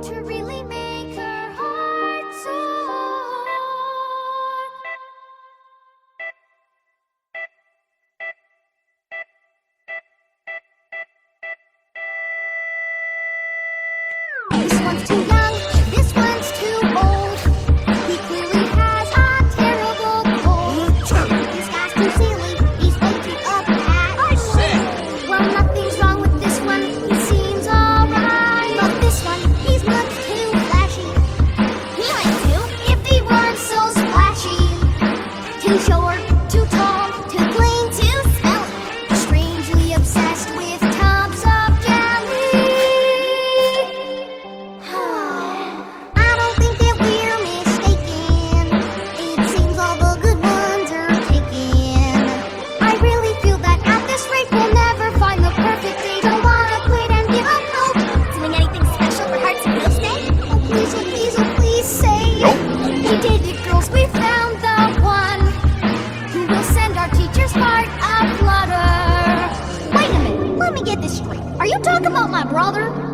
to really make her heart soar. This one's too young, this one's too old. He clearly has a terrible cold. This guy's too silly, he's way too uptight. I said! Well, nothing's wrong with this one, he seems alright. But this one, he's much too flashy. He might do if he weren't so splashy. Too short, too tall, too clean, too smelly. Strangely obsessed with tubs of jelly. I don't think that we're mistaken. It seems all the good ones are taken. I really feel that at this rate we'll never find the perfect date. Don't wanna quit and give up hope. Doing anything special for Hearts and Wheels Day? Oh please, oh please, oh please say Nope. we did it, girls. We found the one who will send our teacher's heart a flutter. Wait a minute, let me get this straight. Are you talking about my brother?